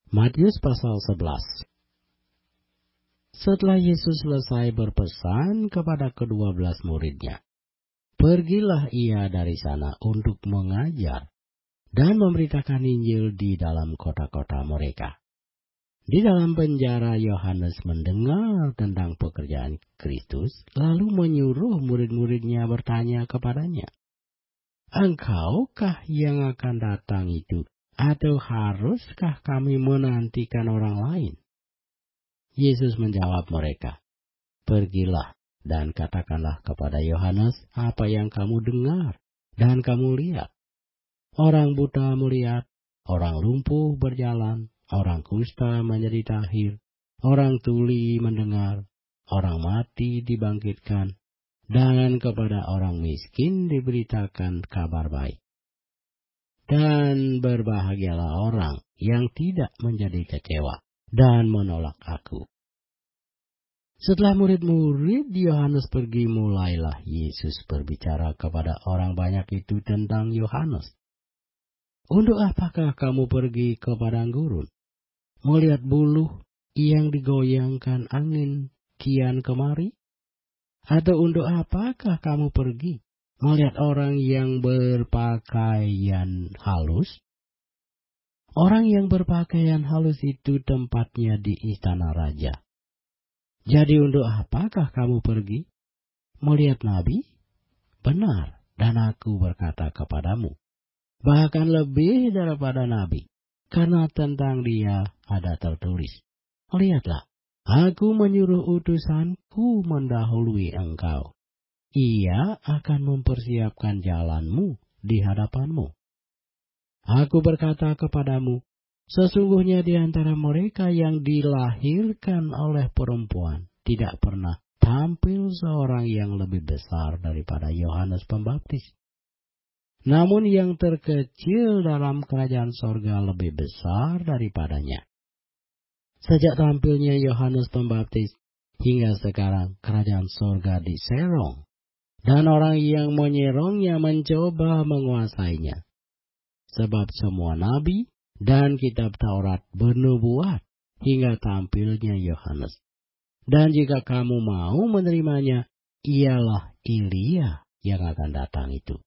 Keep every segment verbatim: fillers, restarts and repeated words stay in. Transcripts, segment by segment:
Matius pasal sebelas. Setelah Yesus selesai berpesan kepada kedua belas muridnya, pergilah ia dari sana untuk mengajar dan memberitakan Injil di dalam kota-kota mereka. Di dalam penjara Yohanes mendengar tentang pekerjaan Kristus, lalu menyuruh murid-muridnya bertanya kepadanya, "Engkaukah yang akan datang itu, atau haruskah kami menantikan orang lain?" Yesus menjawab mereka, "Pergilah dan katakanlah kepada Yohanes apa yang kamu dengar dan kamu lihat. Orang buta melihat, orang lumpuh berjalan, orang kusta menjadi tahir, orang tuli mendengar, orang mati dibangkitkan, dan kepada orang miskin diberitakan kabar baik. Dan berbahagialah orang yang tidak menjadi kecewa dan menolak aku." Setelah murid-murid Yohanes pergi, mulailah Yesus berbicara kepada orang banyak itu tentang Yohanes. "Untuk apakah kamu pergi ke padang gurun, melihat buluh yang digoyangkan angin kian kemari? Atau untuk apakah kamu pergi melihat orang yang berpakaian halus? Orang yang berpakaian halus itu tempatnya di istana raja. Jadi untuk apakah kamu pergi melihat nabi? Benar, dan aku berkata kepadamu, bahkan lebih daripada nabi, karena tentang dia ada tertulis, lihatlah, aku menyuruh utusanku mendahului engkau. Ia akan mempersiapkan jalanmu di hadapanmu. Aku berkata kepadamu, sesungguhnya di antara mereka yang dilahirkan oleh perempuan tidak pernah tampil seorang yang lebih besar daripada Yohanes Pembaptis. Namun yang terkecil dalam kerajaan sorga lebih besar daripadanya. Sejak tampilnya Yohanes Pembaptis hingga sekarang kerajaan sorga diserong, dan orang yang menyerongnya mencoba menguasainya. Sebab semua nabi dan kitab Taurat bernubuat hingga tampilnya Yohanes. Dan jika kamu mau menerimanya, ialah Elia yang akan datang itu.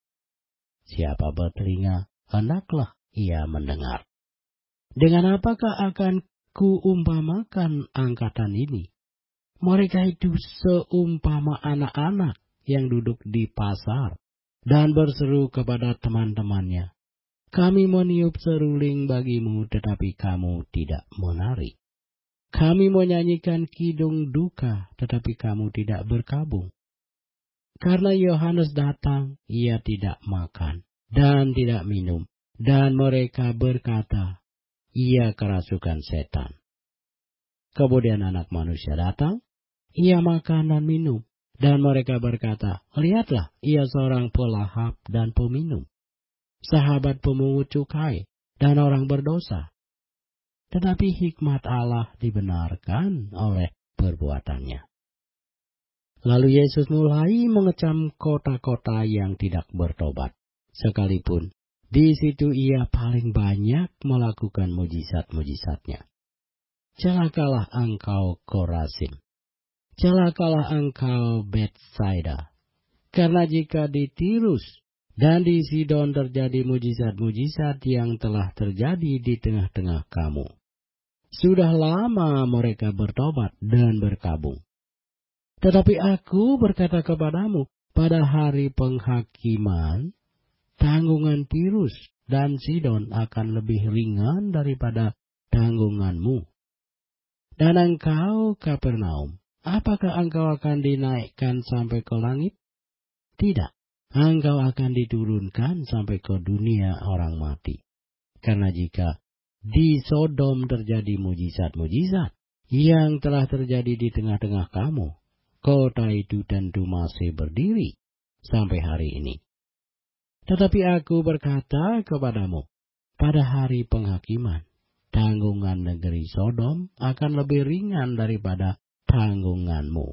Siapa bertelinga, hendaklah ia mendengar. Dengan apakah akan kuumpamakan angkatan ini? Mereka itu seumpama anak-anak yang duduk di pasar dan berseru kepada teman-temannya, "Kami meniup seruling bagimu, tetapi kamu tidak menari. Kami menyanyikan kidung duka, tetapi kamu tidak berkabung." Karena Yohanes datang, ia tidak makan dan tidak minum, dan mereka berkata, "Ia kerasukan setan." Kemudian Anak Manusia datang, ia makan dan minum, dan mereka berkata, "Lihatlah, ia seorang pelahap dan peminum, sahabat pemungut cukai dan orang berdosa." Tetapi hikmat Allah dibenarkan oleh perbuatannya. Lalu Yesus mulai mengecam kota-kota yang tidak bertobat, sekalipun di situ ia paling banyak melakukan mujizat-mujizatnya. "Celakalah engkau Korazim, celakalah engkau Betsaida, karena jika di Tirus dan di Sidon terjadi mujizat-mujizat yang telah terjadi di tengah-tengah kamu, sudah lama mereka bertobat dan berkabung. Tetapi aku berkata kepadamu, pada hari penghakiman, tanggungan Tirus dan Sidon akan lebih ringan daripada tanggunganmu. Dan engkau, Kapernaum, apakah engkau akan dinaikkan sampai ke langit? Tidak, engkau akan diturunkan sampai ke dunia orang mati. Karena jika di Sodom terjadi mujizat-mujizat yang telah terjadi di tengah-tengah kamu, kota itu tentu masih berdiri sampai hari ini. Tetapi aku berkata kepadamu, pada hari penghakiman, tanggungan negeri Sodom akan lebih ringan daripada tanggunganmu."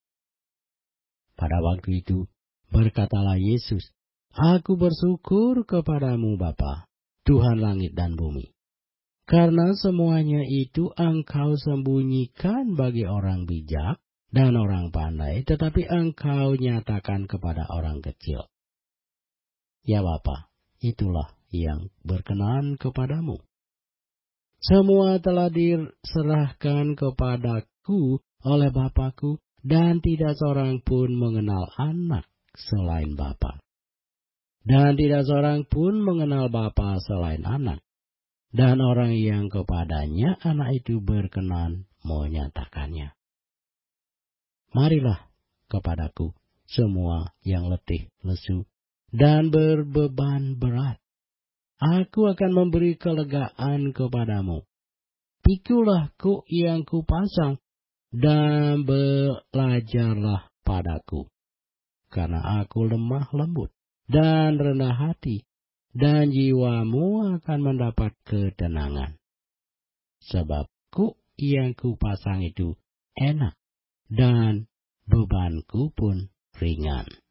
Pada waktu itu, berkatalah Yesus, "Aku bersyukur kepadamu Bapa, Tuhan langit dan bumi, Karena semuanya itu engkau sembunyikan bagi orang bijak dan orang pandai, tetapi engkau nyatakan kepada orang kecil. Ya Bapa, itulah yang berkenan kepadamu. Semua telah diserahkan kepadaku oleh Bapa-Ku, dan tidak seorang pun mengenal anak selain Bapa. Dan tidak seorang pun mengenal Bapa selain anak. Dan orang yang kepadanya anak itu berkenan menyatakannya. Marilah kepadaku semua yang letih, lesu, dan berbeban berat. Aku akan memberi kelegaan kepadamu. Pikulah kuk yang kupasang, dan belajarlah padaku. Karena aku lemah lembut dan rendah hati, dan jiwamu akan mendapat ketenangan. Sebab kuk yang kupasang itu enak, dan bebanku pun ringan.